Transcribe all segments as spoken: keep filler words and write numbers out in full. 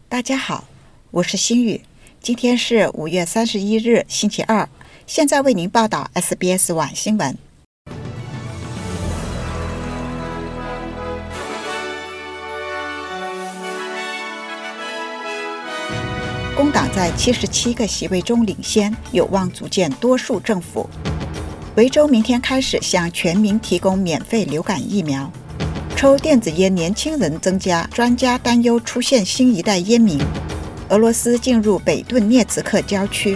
大家好，我是心雨，今天是五月三十一日，星期二。现在为您报道 S B S 晚新闻。工党在七十七个席位中领先，有望组建多数政府。维州明天开始向全民提供免费流感疫苗。抽电子烟年轻人增加，专家担忧出现新一代烟民。俄罗斯进入北顿涅茨克郊区。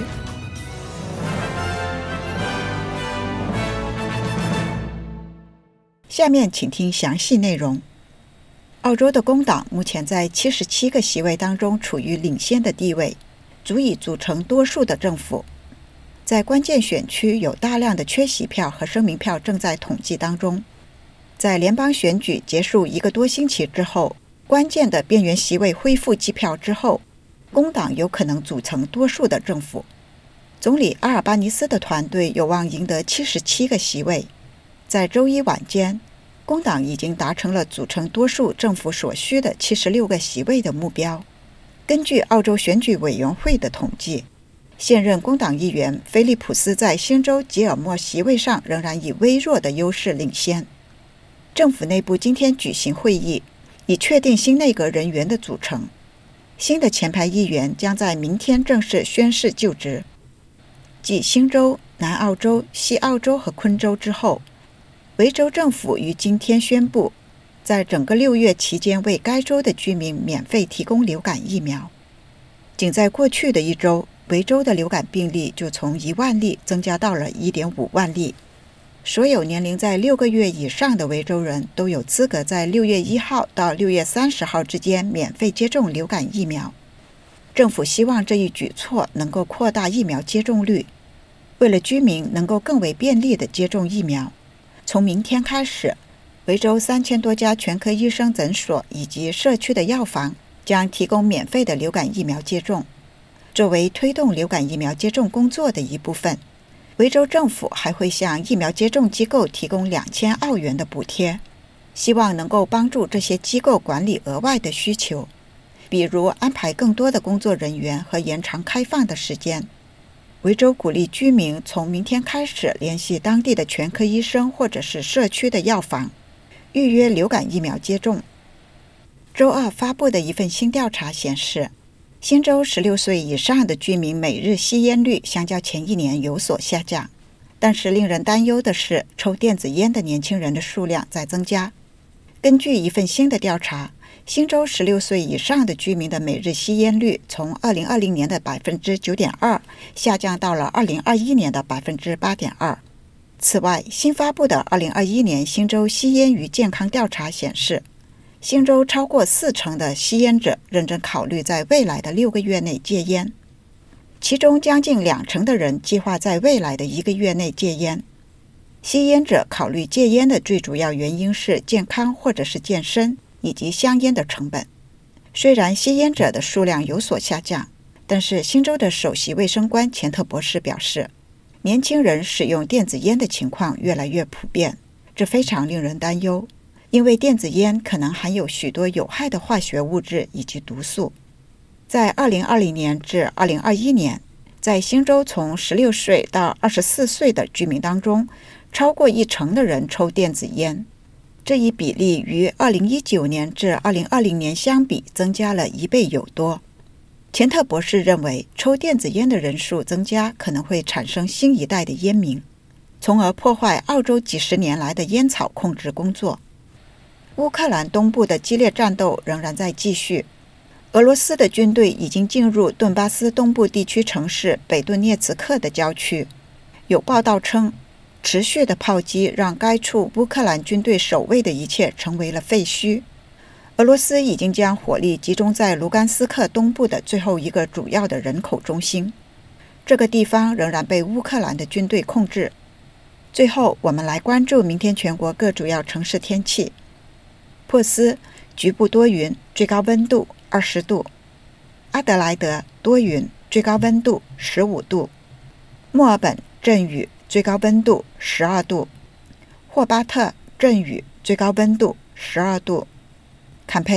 下面请听详细内容。澳洲的工党目前在七十七个席位当中处于领先的地位，足以组成多数的政府。在关键选区有大量的缺席票和声明票正在统计当中。在联邦选举结束一个多星期之后，关键的边缘席位恢复计票之后，工党有可能组成多数的政府。总理阿尔巴尼斯的团队有望赢得七十七个席位。在周一晚间，工党已经达成了组成多数政府所需的七十六个席位的目标。根据澳洲选举委员会的统计，现任工党议员菲利普斯在新州吉尔莫席位上仍然以微弱的优势领先。政府内部今天举行会议，以确定新内阁人员的组成。新的前排议员将在明天正式宣誓就职。继新州、南澳洲、西澳洲和昆州之后，维州政府于今天宣布，在整个六月期间为该州的居民免费提供流感疫苗。仅在过去的一周，维州的流感病例就从一万例增加到了 一点五万例。所有年龄在六个月以上的维州人都有资格在六月一号到六月三十号之间免费接种流感疫苗。政府希望这一举措能够扩大疫苗接种率。为了居民能够更为便利地接种疫苗，从明天开始，维州三千多家全科医生诊所以及社区的药房将提供免费的流感疫苗接种。作为推动流感疫苗接种工作的一部分，维州政府还会向疫苗接种机构提供两千澳元的补贴，希望能够帮助这些机构管理额外的需求，比如安排更多的工作人员和延长开放的时间。维州鼓励居民从明天开始联系当地的全科医生或者是社区的药房，预约流感疫苗接种。周二发布的一份新调查显示，新州十六岁以上的居民每日吸烟率相较前一年有所下降，但是令人担忧的是，抽电子烟的年轻人的数量在增加。根据一份新的调查，新州十六岁以上的居民的每日吸烟率从二零二零年的 百分之九点二 下降到了二零二一年的 百分之八点二。此外，新发布的二零二一年新州吸烟与健康调查显示，新州超过四成的吸烟者认真考虑在未来的六个月内戒烟，其中将近两成的人计划在未来的一个月内戒烟。吸烟者考虑戒烟的最主要原因是健康或者是健身，以及香烟的成本。虽然吸烟者的数量有所下降，但是新州的首席卫生官钱特博士表示，年轻人使用电子烟的情况越来越普遍，这非常令人担忧。因为电子烟可能含有许多有害的化学物质以及毒素。在二零二零年至二零二一年，在新州从十六岁到二十四岁的居民当中，超过一成的人抽电子烟。这一比例与二零一九年至二零二零年相比增加了一倍有多。钱特博士认为，抽电子烟的人数增加可能会产生新一代的烟民，从而破坏澳洲几十年来的烟草控制工作。乌克兰东部的激烈战斗仍然在继续。俄罗斯的军队已经进入顿巴斯东部地区城市北顿涅茨克的郊区。有报道称，持续的炮击让该处乌克兰军队守卫的一切成为了废墟。俄罗斯已经将火力集中在卢甘斯克东部的最后一个主要的人口中心，这个地方仍然被乌克兰的军队控制。最后，我们来关注明天全国各主要城市天气。珀斯局部多云，最高温度二十度；阿德莱德多云，最高温度十五度；墨尔本阵雨，最高温度十二度；霍巴特阵雨，最高温度十二度；坎培拉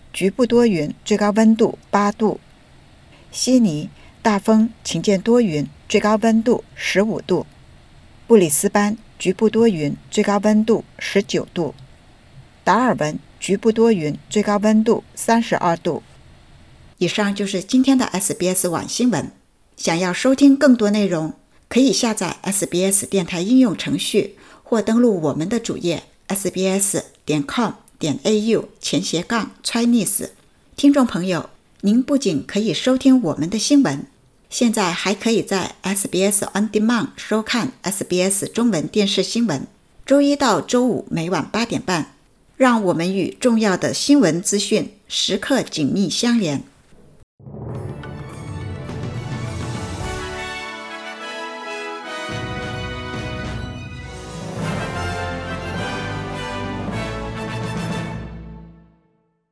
局部多云，最高温度八度；悉尼大风，晴间多云，最高温度十五度；布里斯班局部多云，最高温度十九度；达尔文局部多云，最高温度三十二度。以上就是今天的 S B S 网新闻。想要收听更多内容，可以下载 S B S 电台应用程序，或登录我们的主页 s b s 点 com 点 a u 前斜杠 Chinese。听众朋友，您不仅可以收听我们的新闻，现在还可以在 S B S On Demand 收看 S B S 中文电视新闻，周一到周五每晚八点半，让我们与重要的新闻资讯时刻紧密相连。